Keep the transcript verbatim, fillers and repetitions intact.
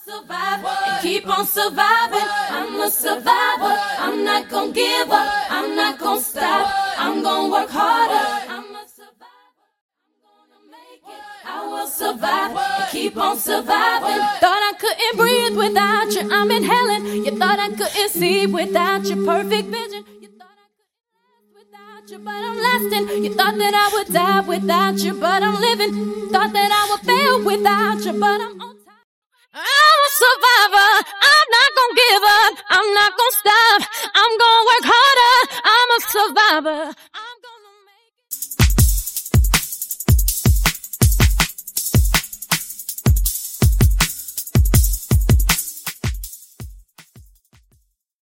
survive and keep on surviving. I'm a survivor. I'm not gonna give up. I'm not gonna stop. I'm gonna work harder. I'm a survivor. I'm gonna make it. I will survive and keep on surviving. Thought I couldn't breathe without you. I'm inhaling. You thought I couldn't see without your perfect vision. You thought I couldn't last without you, but I'm lasting. You thought that I would die without you, but I'm living. Thought that I would fail without you, but I'm on top. I'm a survivor. I'm not gonna give up. I'm not gonna stop. I'm gonna work harder. I'm a survivor.